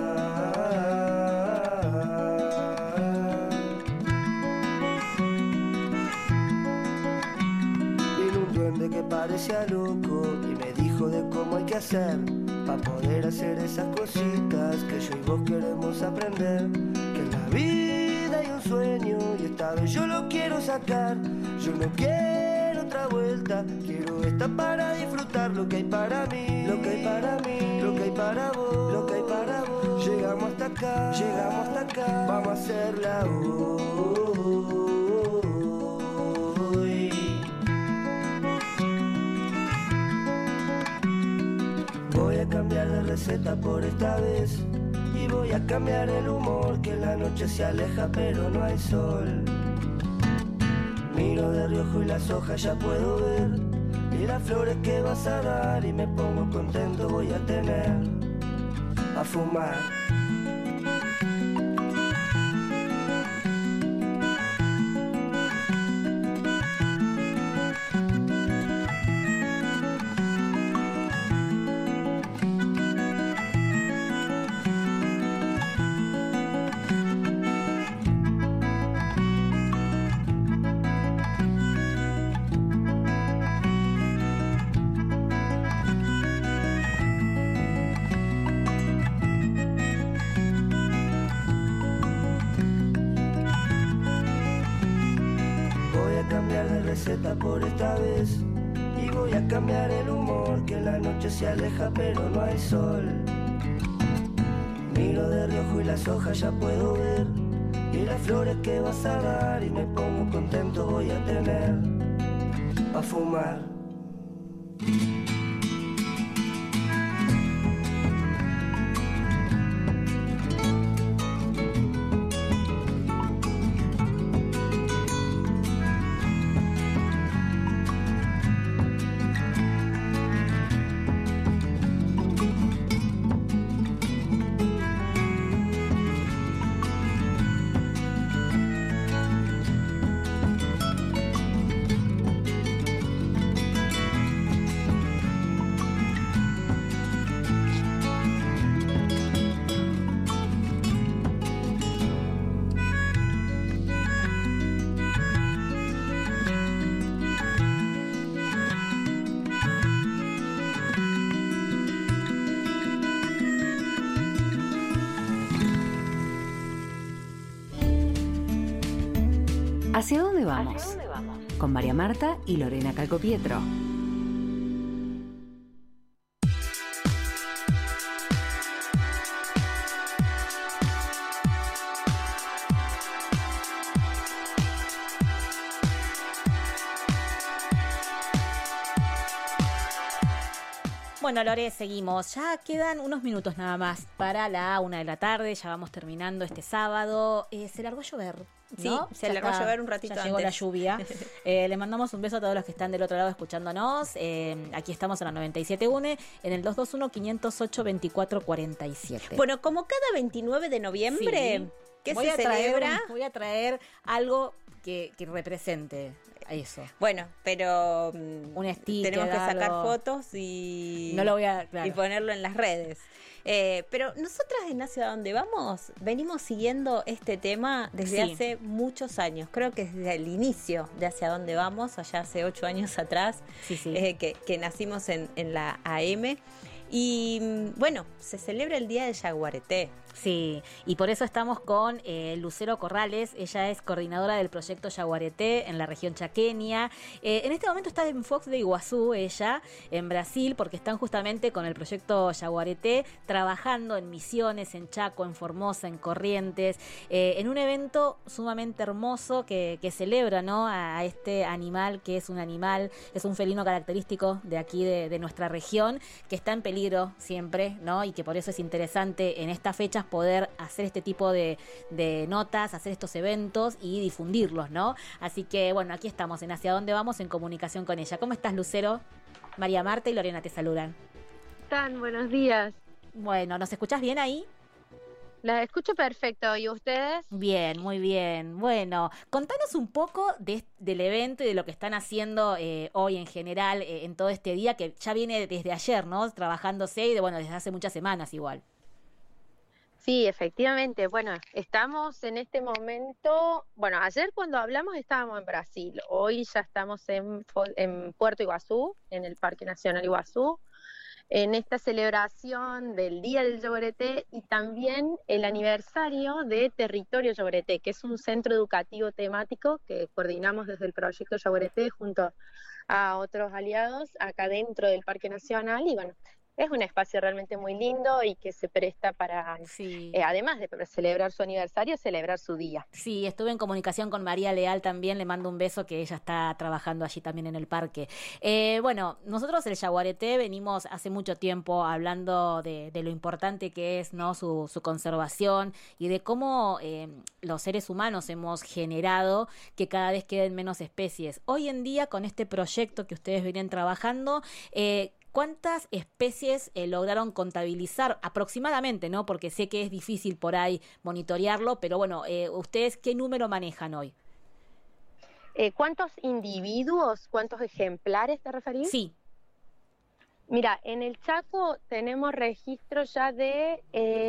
Vino un duende que parecía loco y me dijo de cómo hay que hacer pa' poder hacer esas cositas que yo y vos queremos aprender. Que en la vida hay un sueño y esta vez yo lo quiero sacar. Yo no quiero otra vuelta, quiero esta para disfrutar lo que hay para mí, lo que hay para mí, lo que hay para vos, lo que hay para vos. Llegamos hasta acá, llegamos hasta acá, vamos a hacerla hoy. Voy a cambiar de receta por esta vez y voy a cambiar el humor, que la noche se aleja pero no hay sol. Miro de reojo y las hojas ya puedo ver y las flores que vas a dar y me pongo contento, voy a tener a fumar. Por esta vez y voy a cambiar el humor, que la noche se aleja pero no hay sol. Miro de reojo y las hojas ya puedo ver y las flores que vas a dar y me pongo contento, voy a tener a fumar. ¿Hacia dónde vamos? Con María Marta y Lorena Calcopietro. Bueno, Lore, seguimos. Ya quedan unos minutos nada más para la 1 de la tarde. Ya vamos terminando este sábado. Se largó a llover, ¿no? Sí, se largó a llover un ratito ya antes. llegó la lluvia. Le mandamos un beso a todos los que están del otro lado escuchándonos. Aquí estamos en la 97.1, en el 221-508-2447. Bueno, como cada 29 de noviembre, Sí. ¿qué Voy se a traer celebra? Voy a traer algo que represente a eso. Bueno, pero un sticker, tenemos que sacar algo. fotos y, No lo voy a... claro. y ponerlo en las redes. Pero nosotras en Hacia Dónde Vamos venimos siguiendo este tema desde Sí. hace muchos años. Creo que desde el inicio de Hacia Dónde Vamos, allá hace 8 años atrás, Sí. que nacimos en la AM. Y bueno, se celebra el Día del Yaguareté. Sí, y por eso estamos con Lucero Corrales. Ella es coordinadora del proyecto Yaguareté en la región chaqueña. En este momento está en Foz de Iguazú, ella, en Brasil, porque están justamente con el proyecto Yaguareté trabajando en Misiones, en Chaco, en Formosa, en Corrientes, en un evento sumamente hermoso que celebra, ¿no?, a este animal que es un animal, es un felino característico de aquí, de nuestra región, que está en peligro siempre, ¿no?, y que por eso es interesante en estas fechas poder hacer este tipo de notas, hacer estos eventos y difundirlos, ¿no? Así que, bueno, aquí estamos en Hacia Dónde Vamos, en comunicación con ella. ¿Cómo estás, Lucero? María Marta y Lorena te saludan. ¿Están? Buenos días. Bueno, ¿nos escuchás bien ahí? Las escucho perfecto. ¿Y ustedes? Bien, muy bien. Bueno, contanos un poco del evento y de lo que están haciendo hoy en general, en todo este día, que ya viene desde ayer, ¿no?, trabajándose y desde hace muchas semanas igual. Sí, efectivamente. Bueno, estamos en este momento, ayer cuando hablamos estábamos en Brasil, hoy ya estamos en Puerto Iguazú, en el Parque Nacional Iguazú, en esta celebración del Día del Yaguareté y también el aniversario de Territorio Yaguareté, que es un centro educativo temático que coordinamos desde el proyecto Yaguareté junto a otros aliados acá dentro del Parque Nacional y bueno, es un espacio realmente muy lindo y que se presta para, además de celebrar su aniversario, celebrar su día. Sí, estuve en comunicación con María Leal también, le mando un beso, que ella está trabajando allí también en el parque. Bueno, nosotros el Yaguareté venimos hace mucho tiempo hablando de lo importante que es, ¿no?, su conservación y de cómo los seres humanos hemos generado que cada vez queden menos especies. Hoy en día, con este proyecto que ustedes vienen trabajando, ¿cuántas especies lograron contabilizar aproximadamente, no? Porque sé que es difícil por ahí monitorearlo, pero bueno, ¿ustedes qué número manejan hoy? ¿Cuántos individuos, cuántos ejemplares te referís? Sí. Mira, en el Chaco tenemos registro ya de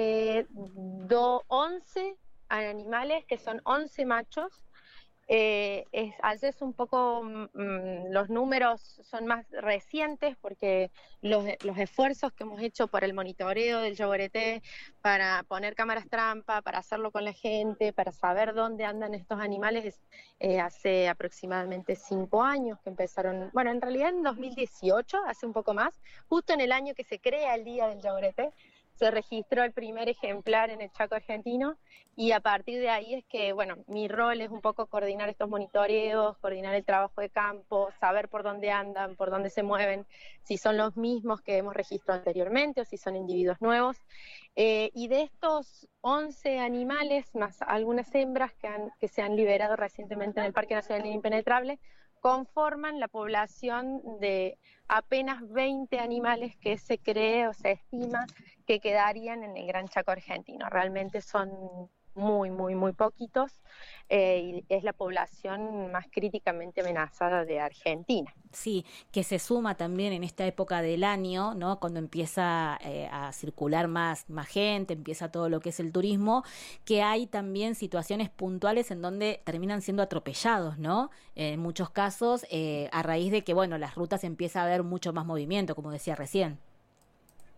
11 animales, que son 11 machos. Ayer es un poco, los números son más recientes porque los esfuerzos que hemos hecho por el monitoreo del Yaguareté, para poner cámaras trampa, para hacerlo con la gente, para saber dónde andan estos animales, hace aproximadamente 5 años que empezaron, bueno, en realidad en 2018, hace un poco más, justo en el año que se crea el Día del Yaguareté, se registró el primer ejemplar en el Chaco argentino y a partir de ahí es que, bueno, mi rol es un poco coordinar estos monitoreos, coordinar el trabajo de campo, saber por dónde andan, por dónde se mueven, si son los mismos que hemos registrado anteriormente o si son individuos nuevos. Y de estos 11 animales, más algunas hembras que se han liberado recientemente en el Parque Nacional Impenetrable, conforman la población de apenas 20 animales que se cree o se estima que quedarían en el Gran Chaco argentino. Realmente son muy, muy, muy poquitos y es la población más críticamente amenazada de Argentina. Sí, que se suma también en esta época del año, ¿no?, cuando empieza a circular más gente, empieza todo lo que es el turismo, que hay también situaciones puntuales en donde terminan siendo atropellados, ¿no? En muchos casos, a raíz de que, bueno, las rutas empieza a haber mucho más movimiento, como decía recién.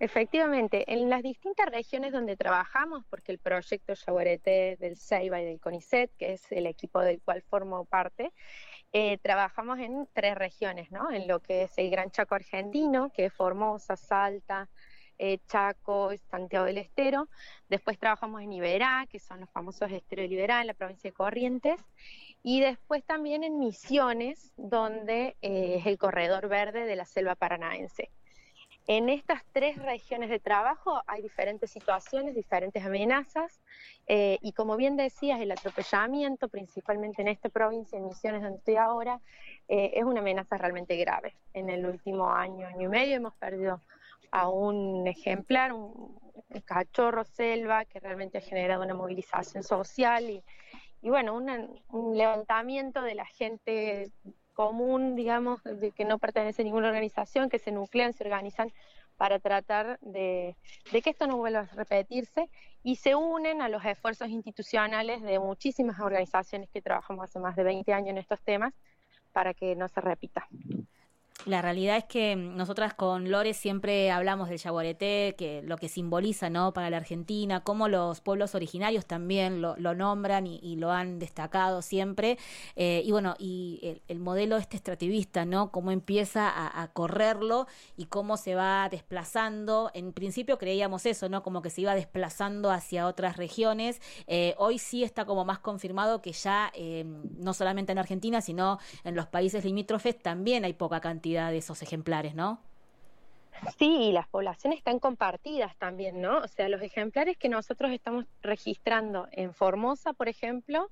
Efectivamente, en las distintas regiones donde trabajamos, porque el proyecto Yaguareté del Ceiba y del CONICET, que es el equipo del cual formo parte, trabajamos en 3 regiones, ¿no? En lo que es el Gran Chaco argentino, que es Formosa, Salta, Chaco, Santiago del Estero. Después trabajamos en Iberá, que son los famosos esteros de Iberá, en la provincia de Corrientes. Y después también en Misiones, donde es el corredor verde de la selva paranaense. En estas 3 regiones de trabajo hay diferentes situaciones, diferentes amenazas, y como bien decías, el atropellamiento, principalmente en esta provincia, en Misiones donde estoy ahora, es una amenaza realmente grave. En el último año y medio hemos perdido a un ejemplar, un cachorro selva, que realmente ha generado una movilización social y bueno, un levantamiento de la gente común, digamos, de que no pertenece a ninguna organización, que se nuclean, se organizan para tratar de que esto no vuelva a repetirse y se unen a los esfuerzos institucionales de muchísimas organizaciones que trabajamos hace más de 20 años en estos temas para que no se repita. La realidad es que nosotras con Lore siempre hablamos del yaguareté, que lo que simboliza, ¿no?, para la Argentina, cómo los pueblos originarios también lo nombran y lo han destacado siempre. Y bueno, y el modelo extractivista, ¿no?, cómo empieza a correrlo y cómo se va desplazando. En principio creíamos eso, ¿no?, como que se iba desplazando hacia otras regiones. Hoy sí está como más confirmado que ya no solamente en Argentina, sino en los países limítrofes también hay poca cantidad de esos ejemplares, ¿no? Sí, y las poblaciones están compartidas también, ¿no? O sea, los ejemplares que nosotros estamos registrando en Formosa, por ejemplo,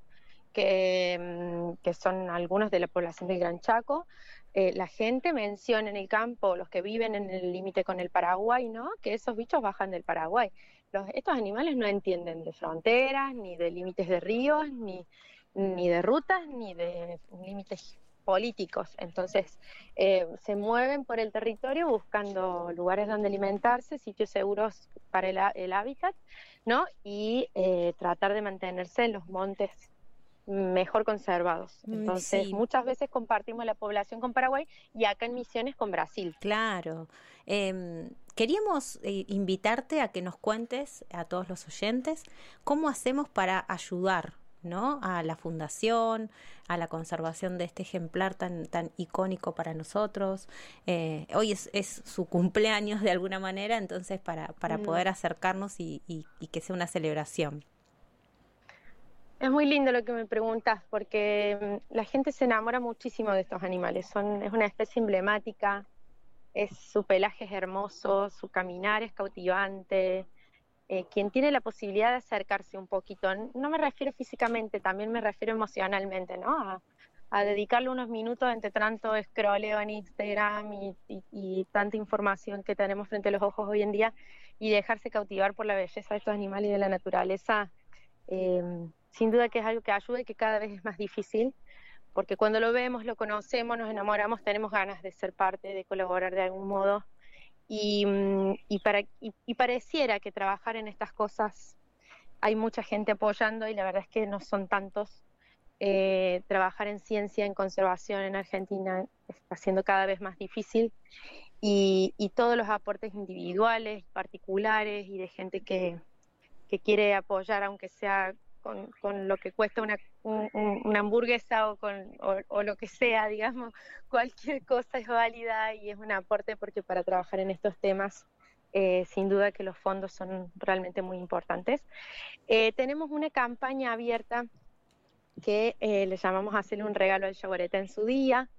que son algunos de la población del Gran Chaco, la gente menciona en el campo, los que viven en el límite con el Paraguay, ¿no?, que esos bichos bajan del Paraguay. Estos animales no entienden de fronteras, ni de límites de ríos, ni de rutas, ni de límites políticos. Entonces se mueven por el territorio buscando lugares donde alimentarse, sitios seguros para el hábitat, ¿no?, y tratar de mantenerse en los montes mejor conservados. Entonces sí, muchas veces compartimos la población con Paraguay y acá en Misiones con Brasil. Claro. Queríamos invitarte a que nos cuentes a todos los oyentes cómo hacemos para ayudar, ¿no?, a la fundación, a la conservación de este ejemplar tan icónico para nosotros. Hoy es su cumpleaños de alguna manera, entonces para poder acercarnos y que sea una celebración. Es muy lindo lo que me preguntas, porque la gente se enamora muchísimo de estos animales. Es una especie emblemática, su pelaje es hermoso, su caminar es cautivante. Quien tiene la posibilidad de acercarse un poquito, no me refiero físicamente, también me refiero emocionalmente, ¿no?, a dedicarle unos minutos entre tanto scrolleo en Instagram y tanta información que tenemos frente a los ojos hoy en día, y dejarse cautivar por la belleza de estos animales y de la naturaleza. Sin duda que es algo que ayuda y que cada vez es más difícil, porque cuando lo vemos, lo conocemos, nos enamoramos, tenemos ganas de ser parte, de colaborar de algún modo. Y pareciera que trabajar en estas cosas hay mucha gente apoyando y la verdad es que no son tantos. Trabajar en ciencia, en conservación en Argentina está siendo cada vez más difícil y todos los aportes individuales, particulares y de gente que quiere apoyar, aunque sea con lo que cuesta una hamburguesa o lo que sea, digamos, cualquier cosa es válida y es un aporte, porque para trabajar en estos temas sin duda que los fondos son realmente muy importantes. Tenemos una campaña abierta que le llamamos Hacerle un regalo al yaguareté en su día,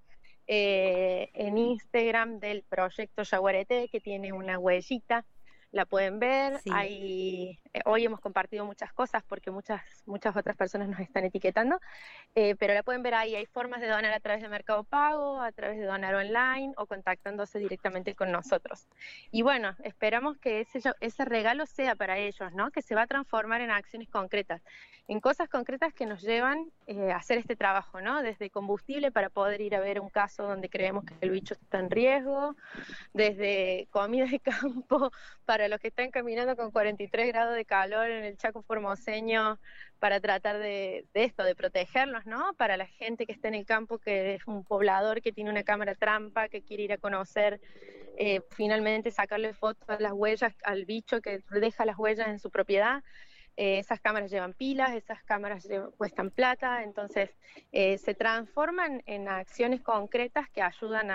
en Instagram del proyecto Yaguareté, que tiene una huellita. La pueden ver, sí. Hoy hemos compartido muchas cosas porque muchas otras personas nos están etiquetando, pero la pueden ver ahí. Hay formas de donar a través de Mercado Pago, a través de donar online o contactándose directamente con nosotros. Y bueno, esperamos que ese regalo sea para ellos, ¿no?, que se va a transformar en acciones concretas, en cosas concretas que nos llevan a hacer este trabajo, ¿no?, desde combustible para poder ir a ver un caso donde creemos que el bicho está en riesgo, desde comida de campo para los que están caminando con 43 grados de calor en el Chaco formoseño, para tratar de protegerlos, ¿no? Para la gente que está en el campo, que es un poblador que tiene una cámara trampa, que quiere ir a conocer finalmente sacarle fotos a las huellas, al bicho que deja las huellas en su propiedad. Esas cámaras llevan pilas, esas cámaras cuestan plata, entonces se transforman en acciones concretas que ayudan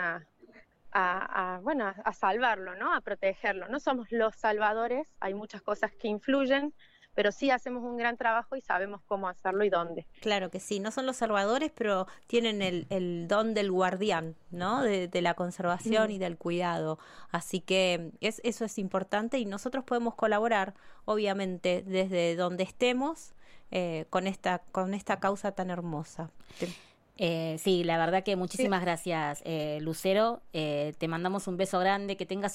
a salvarlo, ¿no? A protegerlo. No somos los salvadores, hay muchas cosas que influyen, pero sí hacemos un gran trabajo y sabemos cómo hacerlo y dónde. Claro que sí, no son los salvadores, pero tienen el don del guardián, ¿no? De la conservación y del cuidado. Así que eso es importante y nosotros podemos colaborar, obviamente, desde donde estemos con esta causa tan hermosa. Sí, la verdad que muchísimas gracias, Lucero. Te mandamos un beso grande, que tengas